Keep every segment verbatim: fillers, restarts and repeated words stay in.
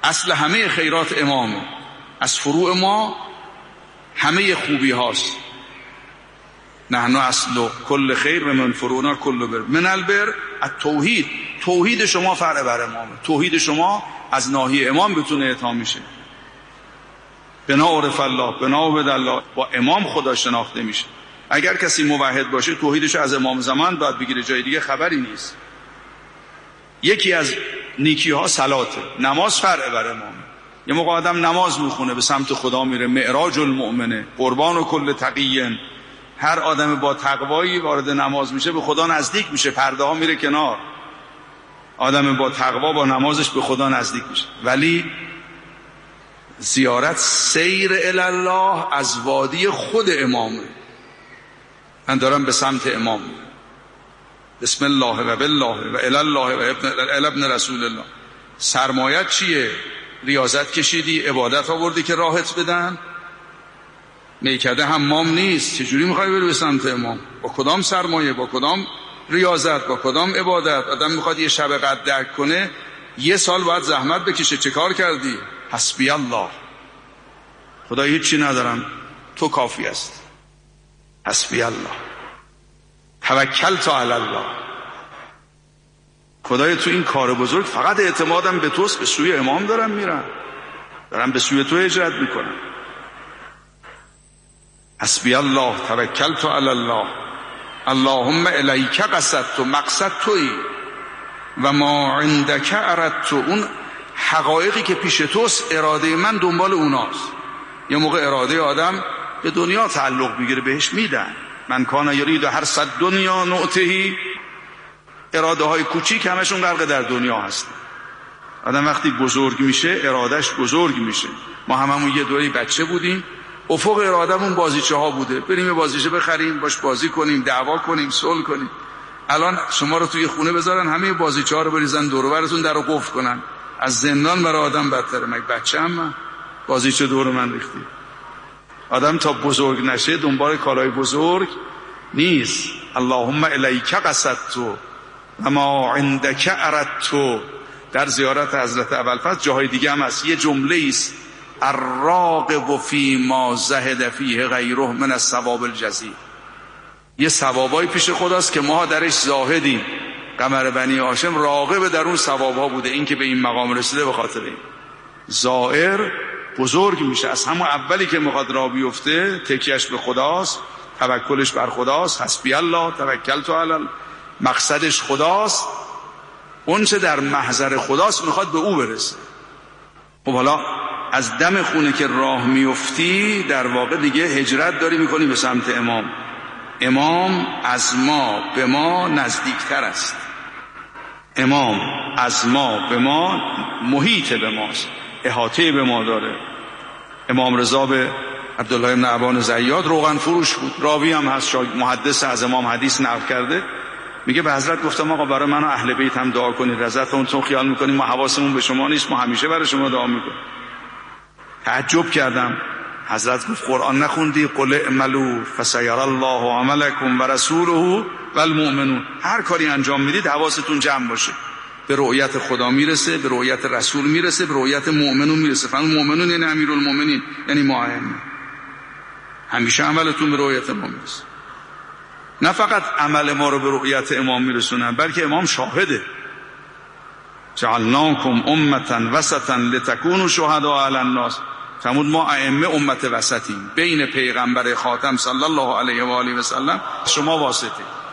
اصل همه خیرات امامه، از فروع ما همه خوبی هاست. نحن اصل کل خیر و من فروعنا کل بر. من البر التوحید، توحید شما فرع بر امامه، توحید شما از ناحیه امام بتونه اعطا میشه. بنا عرف الله، بنا عبد الله، با امام خدا شناخته میشه. اگر کسی موحد باشه توحیدش از امام زمان باید بگیره، جای دیگه خبری نیست. یکی از نیکی ها صلاته، نماز فرع بر امام. یه موقع آدم نماز میخونه به سمت خدا میره، معراج المؤمنه، قربان و کل تقیین. هر آدم با تقوایی وارد نماز میشه به خدا نزدیک میشه، پرده ها میره کنار. آدم با تقوا با نمازش به خدا نزدیک میشه. ولی زیارت سیر الی الله از وادی خود امامه. من دارم به سمت امام، بسم الله و بالله و الی الله و ابن, ابن رسول الله. سرمایت چیه؟ ریاضت کشیدی، عبادت آوردی که راحت بدن. میکده حمام نیست، چجوری میخوای بری به سمت امام؟ با کدام سرمایه، با کدام ریاضت، با کدام عبادت؟ آدم میخواد یه شب قدر درک کنه، یه سال باید زحمت بکشه. چه کار کردی؟ حسبی الله، خدای هیچی ندارم، تو کافی است. حسبی الله، توکلت علی الله. خدای تو این کار بزرگ فقط اعتمادم به توست، به سوی امام دارم میرم، دارم به سوی تو هجرت میکنم. حسبی الله توکلت علی الله اللهم الیک قصدت، مقصد تویی و ما عندک اردت. اون حقایقی که پیش توست اراده من دنبال اوناست. یه موقع اراده آدم به دنیا تعلق بگیره بهش میدن. من کان یرید هر صد دنیا نعطهی. اراده های کوچیک همشون غرق در دنیا هستن. آدم وقتی بزرگ میشه ارادهش بزرگ میشه. ما هممون یه دوری بچه بودیم، افق ارادهمون بازیچه ها بوده، بریم بازیچه بخریم باش بازی کنیم، دعوا کنیم، صلح کنیم. الان شما رو توی خونه بذارن همه بازیچه ها رو بریزن دور و برتون درو قفل کنن، از زندان برای آدم بدتره. مگه بچه هم من بازیچه دور من ریختی؟ آدم تا بزرگ نشه دنبال کارهای بزرگ نیست. اللهم الیک قصدت و ما عندک اردت. در زیارت حضرت ابوالفضل جاهای دیگه هم هست، یه جمله است: الراغب فی ما زهد فیه غیره من الثواب الجزیل. یه ثوابای پیش خداست که ما درش زاهدیم. قمر بنی هاشم راغب در اون ثوابها بوده، این که به این مقام رسیده به خاطر این. زائر بزرگ میشه از همون اولی که میخواد راه بیفته، تکیهش به خداست، توکلش بر خداست. حسبی الله توکلت علی الله، مقصدش خداست، اون چه در محضر خداست میخواد به او برسه. خب حالا از دم خونه که راه میفتی در واقع دیگه هجرت داری میکنی به سمت امام. امام از ما به ما نزدیکتر است. امام از ما به ما محیط به ماست، احاطه به ما داره. امام رضا به عبدالله بن ابان زیاد روغن فروش بود، راوی هم هست، محدث از امام حدیث نقل کرده، میگه به حضرت گفتم آقا برای من و اهل بیت هم دعا کنید. حضرت چون خیال میکنیم ما حواسمون به شما نیست، ما همیشه برای شما دعا میکنیم. تعجب کردم. حضرت گفت قرآن نخوندی؟ قل اعملوا فسیری الله عملکم و رسوله و المؤمنون. هر کاری انجام میدید حواستون جمع باشه، به رؤیت خدا میرسه، به رؤیت رسول میرسه، به رؤیت مؤمنون میرسه. فهم مؤمنون یعنی امیرالمؤمنین، یعنی ما همیشه عملتون به رؤیت ما میرسه. نه فقط عمل ما رو به رؤیت امام میرسونن، بلکه امام شاهده. جعلناکم امة وسطا لتکونوا شهداء علی الناس. فرمود ما ائمه امت وسطیم، بین پیغمبر خاتم صلی الله علیه و آله و سلم شما واسطه.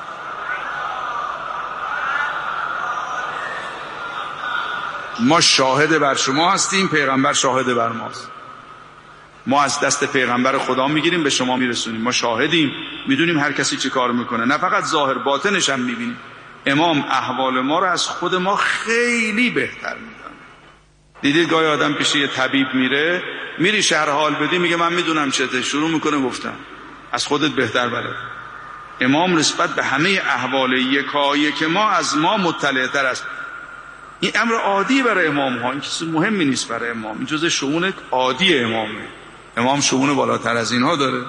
ما شاهد بر شما هستیم، پیغمبر شاهد بر ماست. ما از دست پیغمبر خدا میگیریم به شما میرسونیم. ما شاهدیم، میدونیم هر کسی چه کار میکنه، نه فقط ظاهر، باطنش هم میبینیم. امام احوال ما رو از خود ما خیلی بهتر میدونه. دیدید گاهی آدم پیش یه طبیب میره، میری شرح حال بدی، میگه من میدونم چته، شروع میکنه گفتن، از خودت بهتر بلد. امام نسبت به همه احوال یکایی که ما از ما مطلع تر است. این امر عادی برای امام ها، این چیز مهمی نیست برای امام، این جزء شؤون عادی امامه. امام شؤون بالاتر از اینها داره.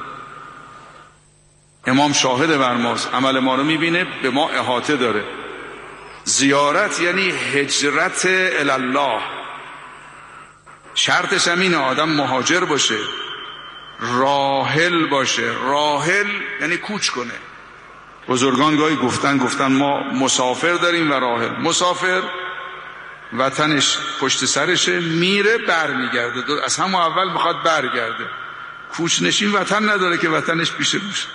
امام شاهد بر ماست، عمل ما رو میبینه، به ما احاطه داره. زیارت یعنی هجرت الی الله. شرطش هم اینه آدم مهاجر باشه، راحل باشه. راحل یعنی کوچ کنه. بزرگان گاهی گفتن گفتن ما مسافر داریم و راحل. مسافر وطنش پشت سرشه، میره بر میگرده، از همون اول میخواد برگرده. کوچ نشین وطن نداره که وطنش پیش روش.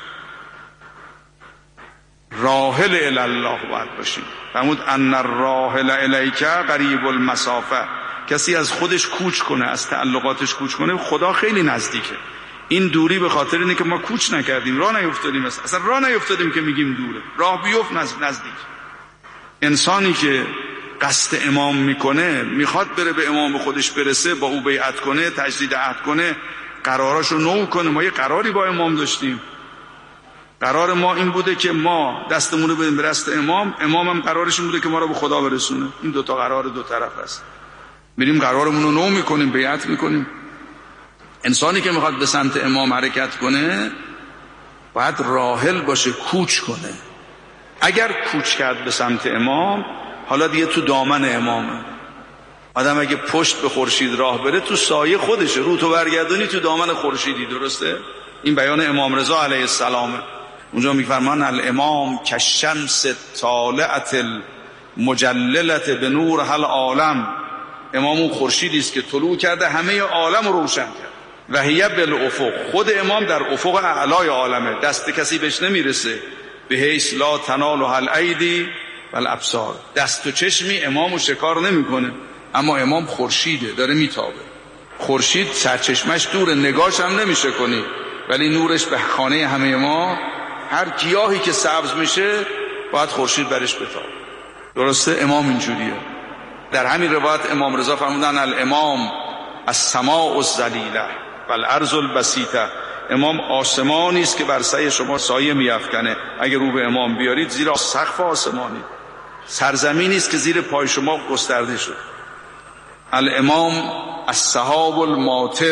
راحل الی الله باید باشیم. فرمود ان الراحل الیک قریب المسافه. کسی از خودش کوچ کنه، از تعلقاتش کوچ کنه، خدا خیلی نزدیکه. این دوری به خاطر اینه که ما کوچ نکردیم، راه نیفتادیم. اصلا راه نیفتادیم که میگیم دوره. راه بیفت نزدیک. انسانی که قصد امام میکنه، میخواد بره به امام خودش برسه، با او بیعت کنه، تجدید عهد کنه، قراراشو نو کنه. ما یه قراری با امام داشتیم. قرار ما این بوده که ما دستمون رو بدیم به دست امام، امام هم قرارش این بوده که ما رو به خدا برسونه. این دوتا قرار دو طرف است. میریم قرارمون رو نو میکنیم، بیعت میکنیم. انسانی که میخواد به سمت امام حرکت کنه باید راحل باشه، کوچ کنه. اگر کوچ کرد به سمت امام، حالا دیگه تو دامن امامه. آدم اگه پشت به خورشید راه بره، تو سایه خودشه. رو تو برگردونی تو دامن خورشیدی. درسته؟ این بیان امام رضا علیه السلامه. اونجا میفرمان الامام کالشمس طالعة المجللة بنور هل عالم. امام اون خورشیدی است که طلوع کرده، همه عالم رو روشن کرد. و هی بالافق. خود امام در افق اعلای عالمه، دست کسی بهش نمیرسه. به حیث لا تنال هل ایدی والابصار. دست و چشمی امامو شکار نمیکنه، اما امام خورشیده، داره میتابه. خورشید سرچشمش دوره، نگاش هم نمیشه کنی، ولی نورش به خانه همه ما. هر گیاهی که سبز میشه باید خورشید برش بتابه. درسته؟ امام اینجوریه. در همین روایت امام رضا فرمودن الامام السماء الذلیله والارض البسیطه. امام آسمانی است که بر سایه شما سایه میافکنه. اگه رو به امام بیارید زیر سقف آسمانی. سرزمینی است که زیر پای شما گسترده شد. الامام السحاب الماطر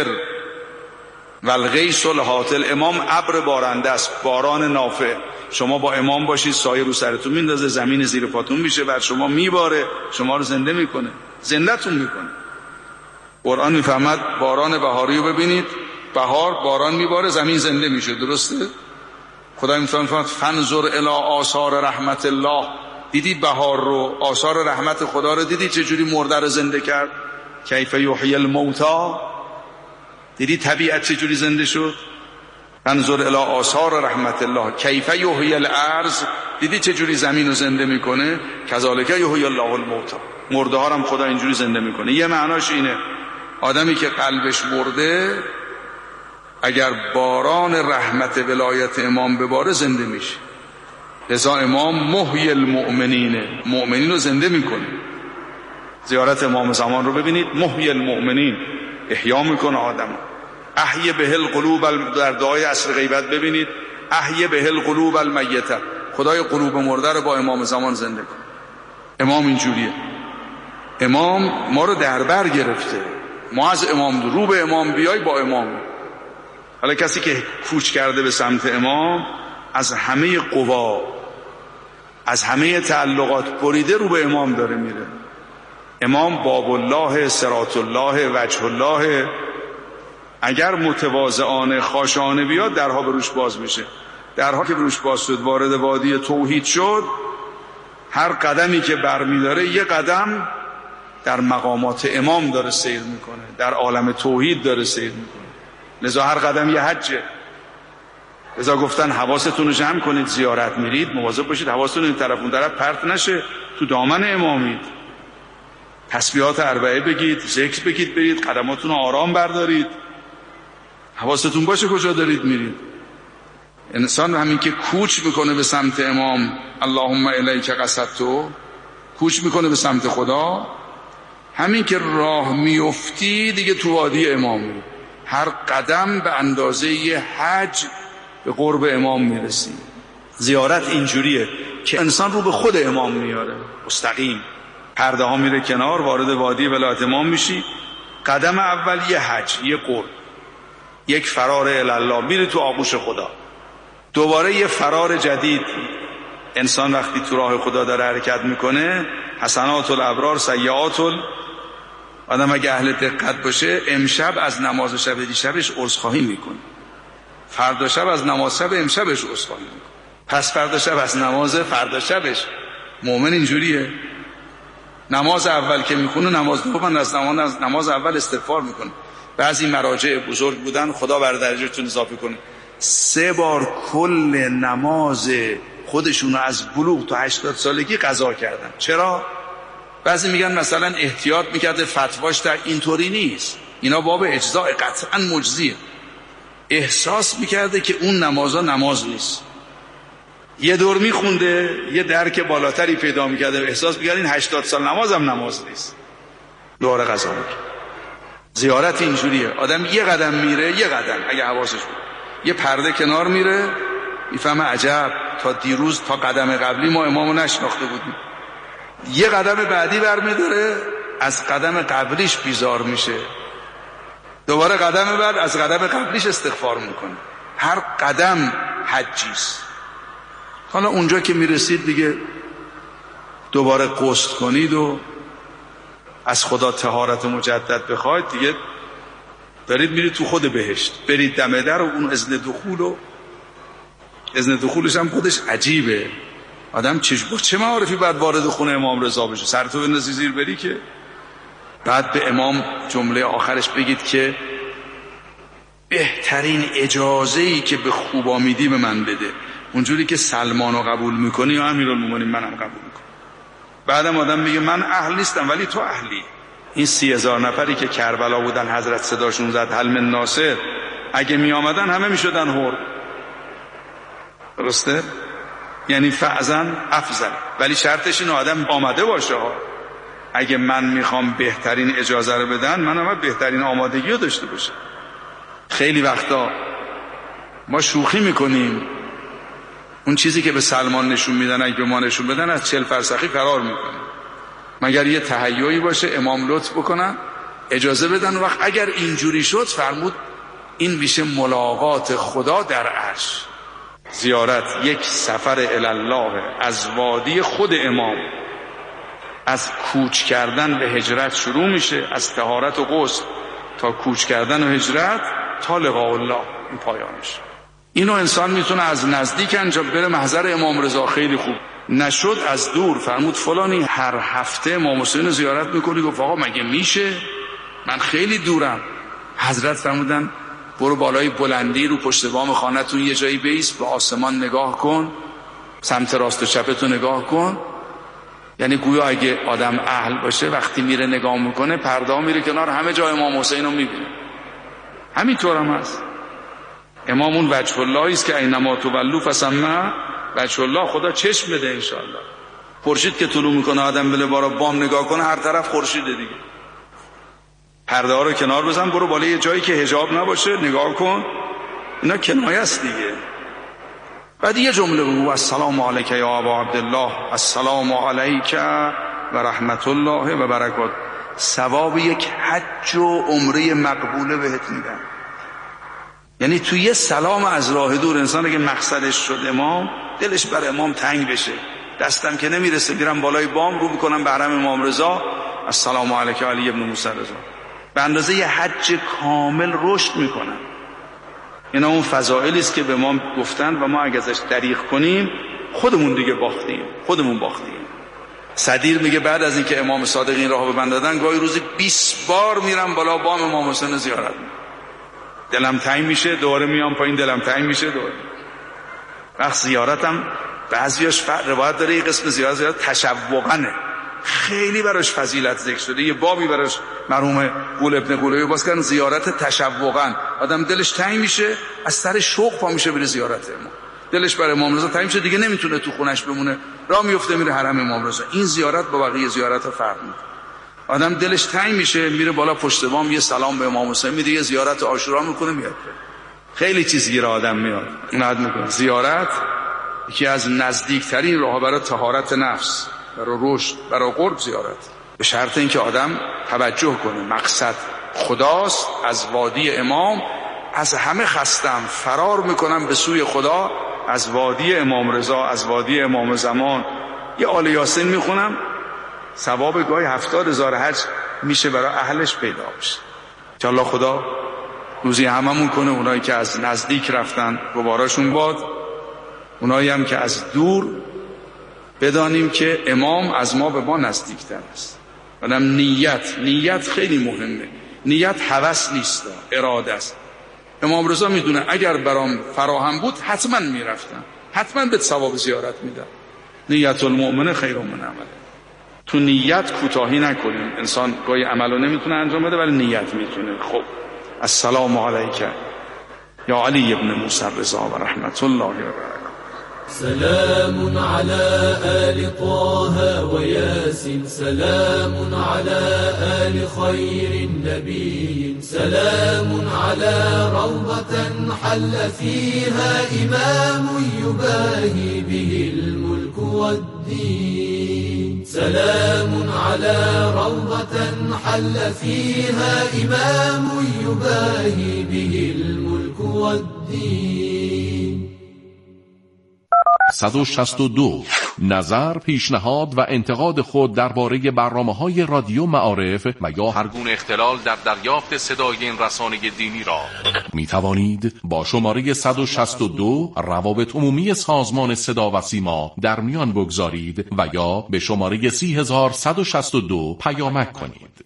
والغیث الهاطل. امام ابر بارنده است، باران نافع. شما با امام باشید، سایه رو سرتون میندازه، زمین زیر پاتون میشه، بر شما میباره، شما رو زنده میکنه، زنده‌تون میکنه. قرآن میفهمد باران بهاری رو ببینید، بهار باران میباره، زمین زنده میشه. درسته؟ خدا میفهمد فنظر الی آثار رحمت الله. دیدی بهار رو، آثار رحمت خدا رو دیدی چجوری مرده رو زنده کرد؟ کیف یحیی الموتی. دیدی طبیعت چجوری زنده شد؟ فنظر الی آثار رحمت الله کیف یحیی الارض. دیدی چجوری زمین رو زنده میکنه؟ کذالک یحیی الله الموتی. مرده ها هم خدا اینجوری زنده میکنه. یه معناش اینه آدمی که قلبش مرده، اگر باران رحمت ولایت امام بباره زنده میشه. لذا امام محیی المؤمنینه، مؤمنین رو زنده میکنه. زیارت امام زمان رو ببینید، محیی المؤمنین، احیا میکنه آدم. احیی به القلوب، در دعای عصر غیبت ببینید احیی به القلوب المیته. خدای قلوب مرده رو با امام زمان زنده کنه. امام اینجوریه. امام ما رو در بر گرفته. ما از امام رو به امام بیای با امام. حالا کسی که کوچ کرده به سمت امام، از همه قوا، از همه تعلقات بریده رو به امام داره میره. امام باب الله، صراط الله، وجه الله. اگر متواضعانه خاشعانه بیاد، درها به روش باز میشه. درها که به روش باز شد، وارد وادی توحید شد، هر قدمی که برمیداره یه قدم در مقامات امام داره سیر میکنه، در عالم توحید داره سیر میکنه. لذا هر قدم یه حجه. لذا گفتن حواستون رو جمع کنید، زیارت میرید مواظب باشید حواستون این طرف اون طرف پرت نشه، تو دامن امامید. تسبیحات اربعه بگید، ذکر بگید، برید قدماتون رو آرام بردارید، حواستون باشه کجا دارید میرید. انسان همین که کوچ میکنه به سمت امام، اللهم الیک قصدت، کوچ میکنه به سمت خدا، همین که راه میفتی دیگه تو وادی امامی. هر قدم به اندازه یه حج به قرب امام میرسی. زیارت اینجوریه که انسان رو به خود امام میاره، مستقیم. پرده ها میره کنار، وارد وادی ولایت امام میشی. قدم اول یه حج، یه قرب، یک فرار الی الله، میری تو آغوش خدا. دوباره یه فرار جدید. انسان وقتی تو راه خدا داره حرکت میکنه، حسنات الابرار سیئات آدم اگه اهل دقت باشه امشب از نماز شب دیشبش عذرخواهی میکنه، فردا شب از نماز شب امشبش عذرخواهی میکنه، پس فردا شب از نماز فردا شبش. مؤمن اینجوریه، نماز اول که میخونه نماز دوم از نماز نماز اول استغفار میکنه. بعضی مراجع بزرگ بودن، خدا بر درجهتون اضافه کنه، سه بار کل نماز خودشون از بلوغ تا هشتاد سالگی قضا کردن. چرا؟ بعضی میگن مثلا احتیاط میکرده، فتواش در اینطوری نیست، اینا باب اجزاء قطعا مجزیه. احساس میکرده که اون نمازا نماز نیست، یه دور میخونده، یه درک بالاتری پیدا میکرده، احساس میکرده این هشتاد سال نمازم نماز نیست، دوباره قضا میکنه. زیارت اینجوریه، آدم یه قدم میره، یه قدم اگه حواسش بود، یه پرده کنار میره، میفهمه عجب تا دیروز تا قدم قبلی ما امامو نشناخته بودیم. یه قدم بعدی برمیداره، از قدم قبلیش بیزار میشه، دوباره قدم بعد از قدم قبلیش استغفار میکنه. هر قدم حجیست. حالا اونجا که میرسید دیگه دوباره غسل کنید و از خدا طهارت مجدد بخواید، دیگه دارید میرید تو خود بهشت. برید دم در و اون اذن دخول و اذن دخولش هم خودش عجیبه. آدم چه چه معارفی بعد وارد خونه امام رضا بشه؟ سرتو بندازی زیر بری که بعد به امام جمله آخرش بگید که بهترین اجازه‌ای که به خوبا میدی به من بده. اونجوری که سلمانو قبول میکنی یا امیرالمومنین منم قبول میکنم. بعدم آدم میگه من اهل نیستم ولی تو اهلی. این سی هزار نفری که کربلا بودن حضرت صداشون زد حل من ناصر، اگه می آمدن همه می شدن هور. درسته؟ یعنی فعزن افزن، ولی شرطش این آدم آمده باشه ها. اگه من میخوام بهترین اجازه رو بدن، من هم بهترین آمادگی رو داشته باشه. خیلی وقتا ما شوخی میکنیم، اون چیزی که به سلمان نشون میدن اگه به ما نشون بدن از چهل فرسخی فرار میکنیم، مگر یه تهیعی باشه امام لطف بکنن اجازه بدن. وقت اگر اینجوری شد فرمود این میشه ملاقات خدا در عرش. زیارت یک سفر الالله، از وادی خود امام، از کوچ کردن به هجرت شروع میشه، از طهارت و غسل تا کوچ کردن و هجرت تا لقاء الله، این پایانش. اینو انسان میتونه از نزدیک انجام بره محضر امام رضا، خیلی خوب. نشد از دور، فرمود فلانی هر هفته امام حسین زیارت میکنی؟ گفت آقا مگه میشه؟ من خیلی دورم. حضرت فرمودن برو بالای بلندی رو پشت بام خانه‌تون یه جایی بیست، به آسمان نگاه کن، سمت راست و چپتو نگاه کن. یعنی گویا اگه آدم اهل باشه وقتی میره نگاه میکنه پرده میره کنار، همه جای امام حسین رو میبینه. همینطور هم هست. امام اون وجه الله است که اینما تولوا فثم وجه الله. خدا چشم بده انشاءالله. خورشید که طلوع میکنه آدم بله بارا بام نگاه کنه، هر طرف خورشیده دیگه. پرده ها رو کنار بزن، برو بالای یه جایی که حجاب نباشه نگاه کن. اینا کنایه است دیگه. بعد یه جمله بگو السلام علیک یا ابا عبدالله، السلام علیک و رحمت الله و برکات. ثواب یک حج و عمره مقبوله بهت میدن. یعنی توی یه سلام از راه دور انسان اگه مقصدش شد امام، دلش بر امام تنگ بشه، دستم که نمیرسه میرم بالای بام رو میکنم به حرم امام رضا، السلام علیک علی ابن موسی رضا، به اندازه یه حج کامل رشد میکنن. اینا اون فضائلی است که به ما گفتن و ما اگه ازش دریغ کنیم خودمون دیگه باختیم، خودمون باختیم. صدیر میگه بعد از اینکه امام صادق این راهو به من دادن گاهی روزی بیست بار میرم بالا بام امام حسین زیارت میکنم. دلم تنگ میشه، دوباره میام پایین، دلم تنگ میشه دوباره. وقت زیارتم بعضیاش روایت داره یه قسم زیارت زیارت تشوقنه، خیلی براش فضیلت ذکر شده. یه بابی براش مرحوم قول ابن قولوی باز کردن زیارت تشوقن. آدم دلش تنگ میشه از سر شوق پا میشه بره زیارت امام، دلش برای امام رضا تنگ میشه دیگه نمیتونه تو خونش بمونه، راه میفته میره حرم امام رضا. این زیارت با بقیه زیارت فرق میکنه. آدم دلش تنگ میشه میره بالا پشت بام یه سلام به امام حسین میده، یه زیارت عاشورا میکنه میاد. خیلی چیز گیر آدم میاد ناد میکنه. زیارت یکی از نزدیکترین راه برای طهارت نفس، برای رشد، برای قرب زیارت، به شرط اینکه آدم توجه کنه مقصد خداست. از وادی امام از همه خستم، فرار میکنم به سوی خدا، از وادی امام رضا، از وادی امام زمان. یه آل یاسین میخونم، ثواب گاهی هفتاد هزار حج میشه برای اهلش پیدا بشه. که الله خدا روزی هممون کنه، اونایی که از نزدیک رفتن گواراشون باد، اونایی هم که از دور بدانیم که امام از ما به ما نزدیکتر است. منم نیت نیت خیلی مهمه. نیت هوس نیست، اراده است. امام رضا میدونه اگر برام فراهم بود حتما میرفتم، حتما به ثواب زیارت میدم. نیت المؤمن خیر من عمله. تو نیت کوتاهی نکنیم. انسان گاهی عملو نمیتونه انجام بده ولی نیت میتونه. خب السلام علیک یا علی ابن موسی رضا و رحمت الله و برکاته. سلام على آل طه وياسين، سلام على آل خير النبي، سلام على روضة حل فيها إمام يباهي به الملك والدين، سلام على روضة حل فيها إمام يباهي به الملك والدين. صد و شصت و دو. نظر، پیشنهاد و انتقاد خود درباره برنامه‌های رادیو معارف و یا هر گونه اختلال در دریافت صدای این رسانه دینی را می توانید با شماره صد و شصت و دو روابط عمومی سازمان صدا و سیما در میان بگذارید و یا به شماره سی هزار صد و شصت و دو پیامک کنید.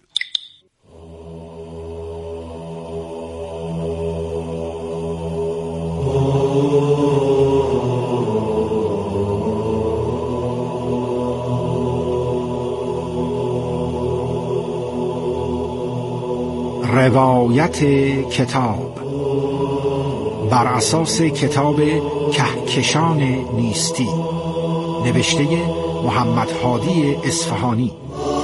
روایت کتاب بر اساس کتاب کهکشان نیستی، نوشته محمد هادی اصفهانی.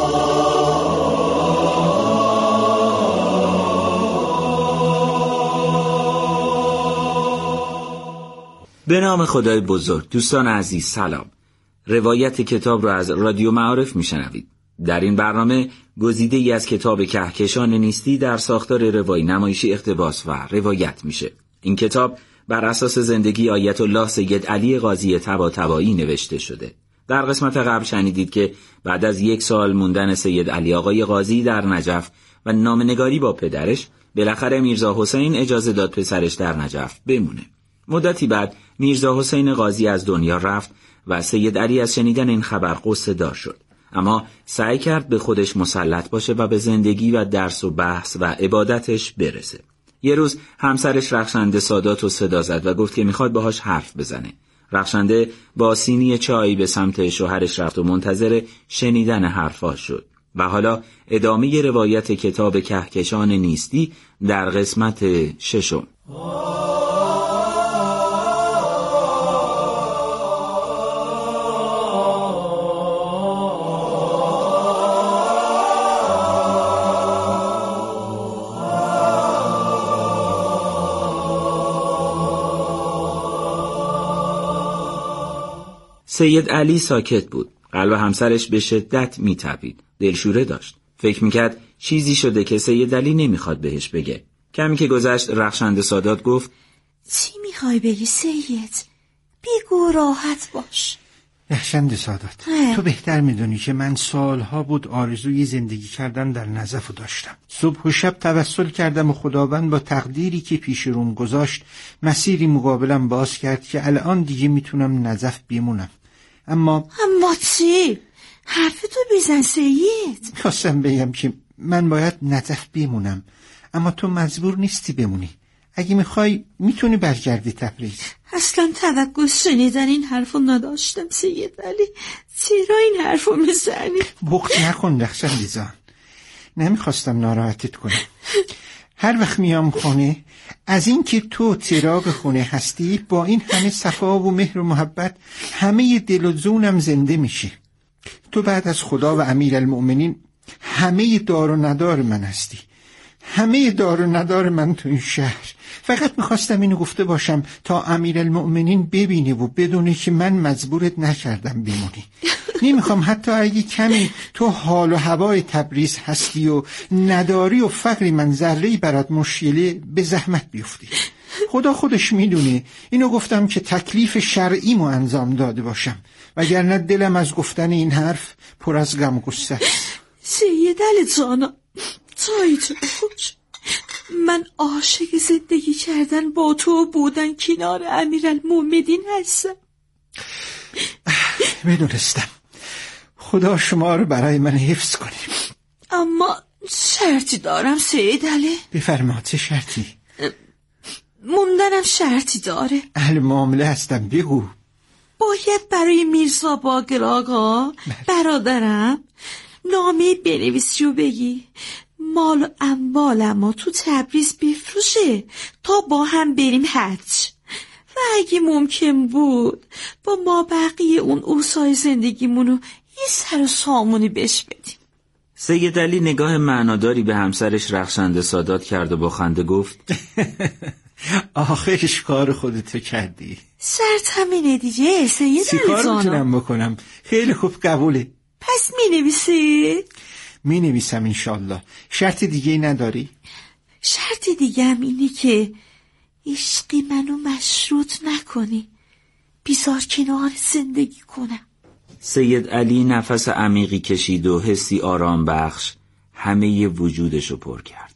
به نام خدای بزرگ. دوستان عزیز سلام. روایت کتاب را از رادیو معارف میشنوید. در این برنامه گزیده ای از کتاب کهکشان نیستی در ساختار روایی نمایشی اقتباس و روایت میشه. این کتاب بر اساس زندگی آیت الله سید علی قاضی طباطبایی نوشته شده. در قسمت قبل شنیدید که بعد از یک سال موندن سید علی آقای قاضی در نجف و نامه‌نگاری با پدرش، بالاخره میرزا حسین اجازه داد پسرش در نجف بمونه. مدتی بعد میرزا حسین قاضی از دنیا رفت و سید علی از شنیدن این خبر غصه دار شد، اما سعی کرد به خودش مسلط باشه و به زندگی و درس و بحث و عبادتش برسه. یه روز همسرش رخشنده سادات رو صدا زد و گفت که میخواد باهاش حرف بزنه. رخشنده با سینی چای به سمت شوهرش رفت و منتظر شنیدن حرفاش شد. و حالا ادامه روایت کتاب کهکشان نیستی در قسمت ششم. سید علی ساکت بود. قلب همسرش به شدت می‌تپید. دلشوره داشت. فکر می‌کرد چیزی شده که سید علی نمی‌خواد بهش بگه. کمی که گذشت رخشنده سادات گفت: چی می‌خوای بگی سید؟ بگو، راحت باش. رخشنده سادات، تو بهتر می‌دونی که من سالها بود آرزوی زندگی کردن در نجف داشتم. صبح و شب توسل کردم و خداوند با تقدیری که پیش روم گذاشت مسیری مقابلم باز کرد که الان دیگه میتونم نجف بمونم. اما اما چی؟ حرفتو بزن سید. خواستم بگم که من باید نجف بمونم، اما تو مجبور نیستی بمونی. اگه میخوای میتونی برگردی تبریز. اصلا توقع شنیدن این حرفو نداشتم سید علی. چرا این حرفو میزنی؟ بخت نکن رخشنده جان، نمیخواستم ناراحتت کنم. هر وقت میام خونه از این که تو چراغ خونه هستی با این همه صفا و مهر و محبت همه دل و جونم زنده میشه. تو بعد از خدا و امیرالمؤمنین همه دار و ندار من هستی، همه دار و ندار من تو این شهر. فقط میخواستم اینو گفته باشم تا امیرالمؤمنین ببینه و بدونه که من مجبورت نکردم بمونی. نمیخوام حتی اگه کمی تو حال و هوای تبریز هستی و نداری و فقری من ذره‌ای برات مشکله به زحمت بیفتی. خدا خودش میدونه. اینو گفتم که تکلیف شرعیمو انجام داده باشم، وگرنه دلم از گفتن این حرف پر از غم و غصه است. سید علی جانا، توی تو خوش. من عاشق زندگی کردن با تو بودن کنار امیرالمومنین هستم. میدونستم. خدا شما رو برای من حفظ کنیم. اما شرطی دارم سید علی. بفرما. چه شرطی؟ موندنم شرطی داره. اهل معامله هستم، بگو. باید برای میرزا باقر آقا برادرم نامه بنویسی و بگی مال و اموالمو تو تبریز بفروشه تا با هم بریم حج، و اگه ممکن بود با ما بقیه اون اوصای زندگیمونو یه سر و سامونی بهش بدیم. سید علی نگاه معناداری به همسرش رخشنده سادات کرد و با خنده گفت آخرش کار خودتو کردی. شرط همینه دیگه سید علی. چی کار میتونم بکنم؟ خیلی خوب، قبوله. پس می نویسی؟ می نویسم انشالله. شرط دیگه نداری؟ شرط دیگه هم اینه که عشقی منو مشروط نکنی، بیزار کنار زندگی کنم. سید علی نفس عمیقی کشید و حسی آرام بخش همه وجودشو پر کرد.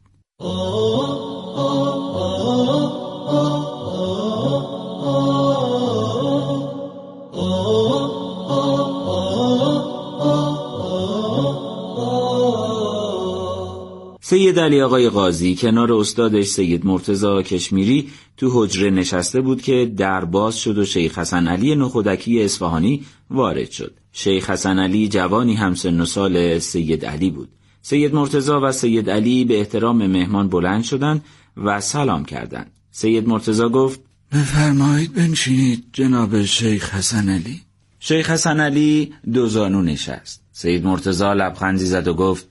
سید علی آقای قاضی کنار استادش سید مرتضی کشمیری تو حجره نشسته بود که در باز شد و شیخ حسن علی نخودکی اصفهانی وارد شد. شیخ حسن علی جوانی همسن و سال سید علی بود. سید مرتضی و سید علی به احترام مهمان بلند شدند و سلام کردند. سید مرتضی گفت بفرمایید بنشینید جناب شیخ حسن علی. شیخ حسن علی دو زانو نشست. سید مرتضی لبخندی زد و گفت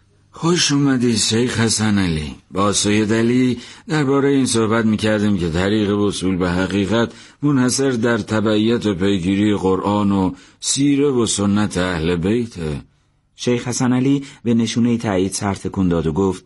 خوش اومدی شیخ حسن علی. با سید علی درباره این صحبت میکردیم که طریق وصول به حقیقت منحصر در تبعیت و پیگیری قرآن و سیره و سنت اهل بیته. شیخ حسن علی به نشونه تایید سر تکون داد و گفت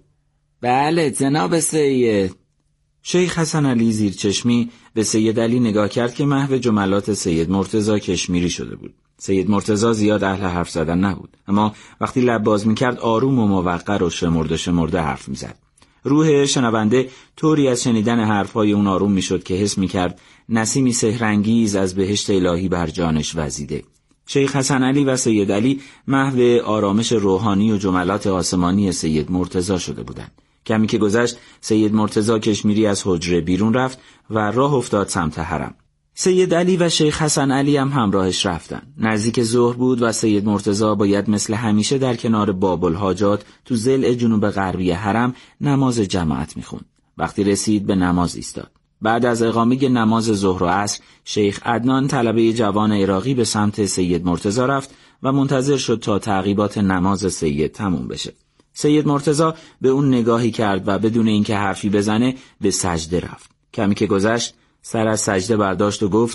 بله جناب سید. شیخ حسن علی زیر چشمی به سید علی نگاه کرد که محو جملات سید مرتضی کشمیری شده بود. سید مرتضی زیاد اهل حرف زدن نبود، اما وقتی لب باز میکرد آروم و موقر و شمرده شمرده حرف میزد. روح شنونده طوری از شنیدن حرفهای اون آروم میشد که حس میکرد نسیمی سحرانگیز از بهشت الهی بر جانش وزیده. شیخ حسن علی و سید علی محو آرامش روحانی و جملات آسمانی سید مرتضی شده بودند. کمی که گذشت سید مرتضی کشمیری از حجره بیرون رفت و راه افتاد سمت حرم. سید علی و شیخ حسن علی هم همراهش رفتن. نزدیک ظهر بود و سید مرتضی باید مثل همیشه در کنار باب الحاجات تو ضلع جنوب غربی حرم نماز جماعت میخوند. وقتی رسید به نماز ایستاد. بعد از اقامه نماز ظهر و عصر شیخ عدنان طلبه جوان عراقی به سمت سید مرتضی رفت و منتظر شد تا تعقیبات نماز سید تموم بشه. سید مرتضی به اون نگاهی کرد و بدون اینکه حرفی بزنه به سجده رفت. کمی که گذشت سر از سجده برداشت و گفت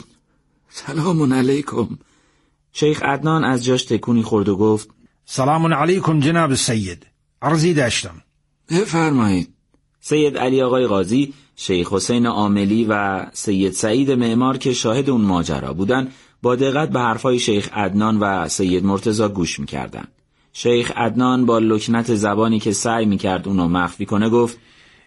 سلام علیکم. شیخ عدنان از جاش تکونی خورد و گفت سلام علیکم جناب سید، عرضی داشتم. بفرمایید. سید علی آقای قاضی، شیخ حسین عاملی و سید سعید معمار که شاهد اون ماجرا بودن با دقت به حرفای شیخ عدنان و سید مرتضی گوش می‌کردند. شیخ عدنان با لکنت زبانی که سعی می‌کرد اونو مخفی کنه گفت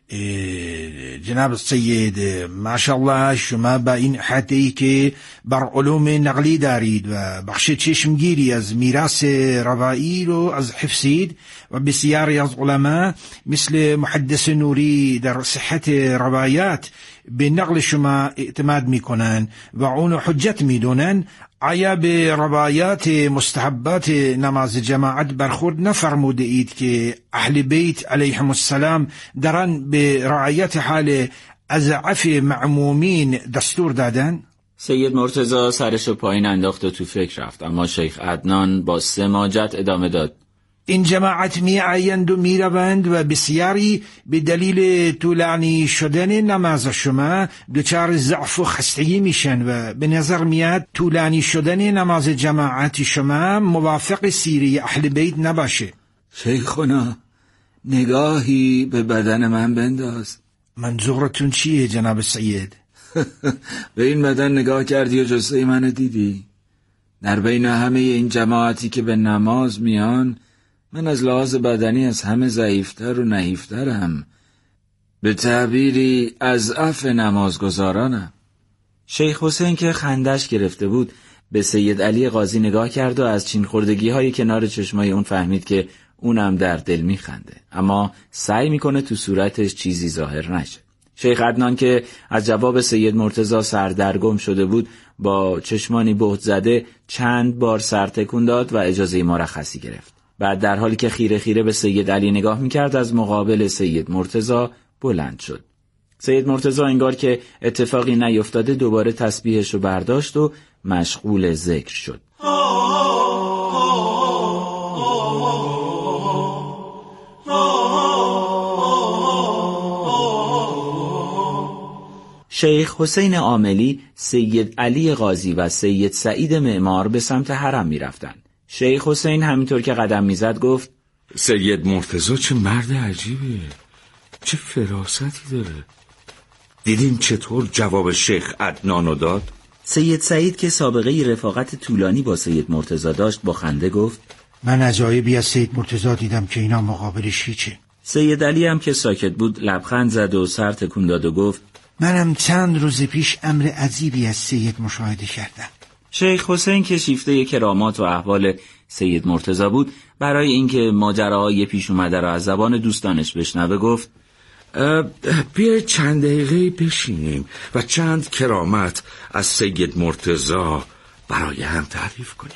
جناب سید ماشاءالله شما با این حدی که بر علوم نقلی دارید و بخش چشمگیری از میراث روایی رو از حفظید و بسیاری از علما مثل محدث نوری در صحت روایات به نقل شما اعتماد میکنن و اونو حجت میدونن، آیا به روایات مستحبات نماز جماعت برخورد نفرموده اید که اهل بیت علیهم السلام درن به رعایت حال اضعاف معمومین دستور دادن؟ سید مرتضی سرشو پایین انداخت و تو فکر رفت، اما شیخ عدنان با سماجت ادامه داد این جماعت می آیند و می روند و بسیاری به دلیل طولانی شدن نماز شما دچار ضعف و خستگی میشن و به نظر میاد طولانی شدن نماز جماعت شما موافق سیره اهل بیت نباشه. شیخنا نگاهی به بدن من بنداز. منظورتون چیه جناب سید؟ به این بدن نگاه کردی و جثه منو دیدی؟ در بین همه این جماعتی که به نماز میان من از لحاظ بدنی از همه ضعیفتر و نحیفترم. به تعبیری از عف نمازگزارانم. شیخ حسین که خندش گرفته بود به سید علی قاضی نگاه کرد و از چین خوردگی های کنار چشمای اون فهمید که اونم در دل میخنده، اما سعی میکنه تو صورتش چیزی ظاهر نشه. شیخ عدنان که از جواب سید مرتضی سردرگم شده بود با چشمانی بهت زده چند بار سر تکون داد و اجازه مرخصی گرفت. بعد در حالی که خیره خیره به سید علی نگاه میکرد از مقابل سید مرتضی بلند شد. سید مرتضی انگار که اتفاقی نیفتاده دوباره تسبیحش رو برداشت و مشغول ذکر شد. شیخ حسین عاملی، سید علی قاضی و سید سعید معمار به سمت حرم می رفتن. شیخ حسین همینطور که قدم می زد گفت سید مرتضی چه مرد عجیبیه، چه فراستی داره. دیدیم چطور جواب شیخ عدنانو داد؟ سید سعید که سابقه رفاقت طولانی با سید مرتضی داشت با خنده گفت من عجایبی از سید مرتضی دیدم که اینا مقابلش هیچه. سید علی هم که ساکت بود لبخند زد و سر تکون داد و گفت منم چند روز پیش امر عجیبی از سید مشاهده کردم. شیخ حسین که شیفته کرامات و احوال سید مرتضی بود برای اینکه ماجراهای پیش اومده را از زبان دوستانش بشنوه گفت بیا چند دقیقه بشینیم و چند کرامت از سید مرتضی برای هم تعریف کنیم.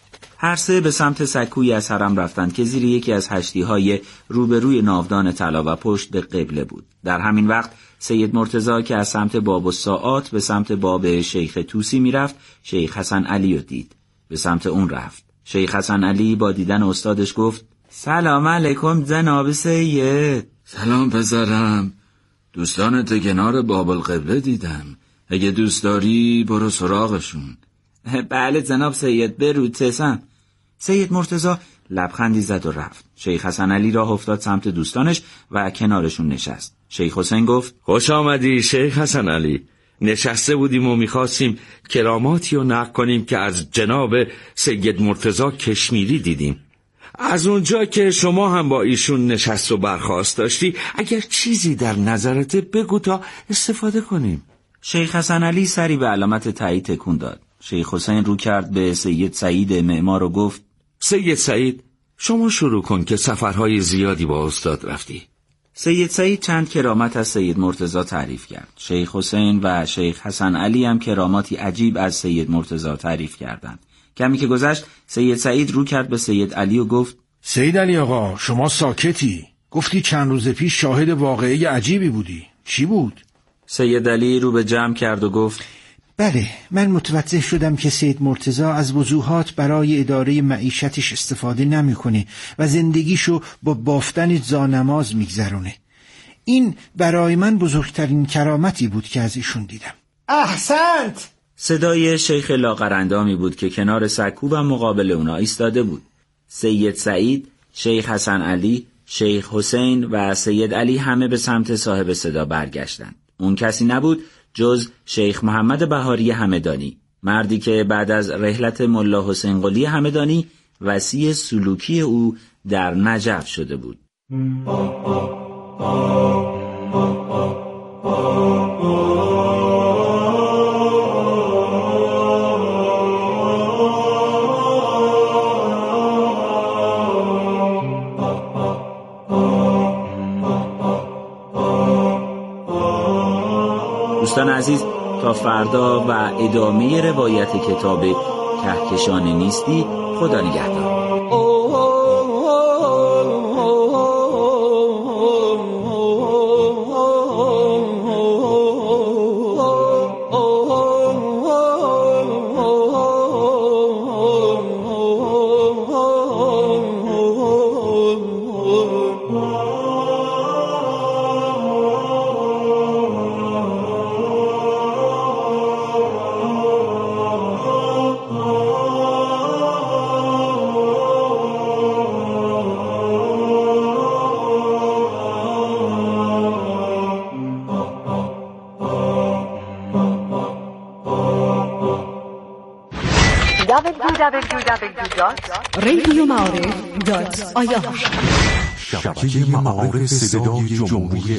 هر سه به سمت سکوی از حرم رفتند که زیر یکی از هشتی‌های روبروی ناودان طلا و پشت به قبله بود. در همین وقت سید مرتضی که از سمت باب الساعات به سمت باب شیخ توسی میرفت شیخ حسن علی رو دید. به سمت اون رفت. شیخ حسن علی با دیدن استادش گفت سلام علیکم جناب سید. سلام پسرم، دوستانت کنار باب القبله دیدم، اگه دوست داری برو سراغشون. بله جناب سید، برو تسم. سید مرتضی لبخندی زد و رفت. شیخ حسن علی راه افتاد سمت دوستانش و کنارشون نشست. شیخ حسین گفت خوش آمدی شیخ حسن علی. نشسته بودیم و میخواستیم کراماتی رو نقل کنیم که از جناب سید مرتضی کشمیری دیدیم. از اونجا که شما هم با ایشون نشست و برخاست داشتی، اگر چیزی در نظرت بگو تا استفاده کنیم. شیخ حسن علی سری به علامت تایید تکون داد. شیخ حسین رو کرد به سید سعید معمار و گفت سید سعید شما شروع کن که سفرهای زیادی با استاد رفتی. سید سعید چند کرامت از سید مرتضی تعریف کرد. شیخ حسین و شیخ حسن علی هم کراماتی عجیب از سید مرتضی تعریف کردند. کمی که گذشت سید سعید رو کرد به سید علی و گفت سید علی آقا شما ساکتی، گفتی چند روز پیش شاهد واقعه عجیبی بودی، چی بود؟ سید علی رو به جمع کرد و گفت بله، من متوجه شدم که سید مرتضی از وجوهات برای اداره معیشتش استفاده نمیکنه و زندگیشو با بافتن زانماز میگذرونه. این برای من بزرگترین کرامتی بود که از ایشون دیدم. احسنت. صدای شیخ لاغرندامی بود که کنار سکو و مقابل اونا ایستاده بود. سید سعید، شیخ حسن علی، شیخ حسین و سید علی همه به سمت صاحب صدا برگشتند. اون کسی نبود جز شیخ محمد بهاری همدانی، مردی که بعد از رحلت ملا حسین قلی همدانی وصی سلوکی او در نجف شده بود. دوستان عزیز، تا فردا و ادامه روایت کتاب کهکشان نیستی، خدا نگهدار. دبلیو دبلیو دبلیو دات رادیو معارف دات آی آر. شبکه معارف صدای جمهوری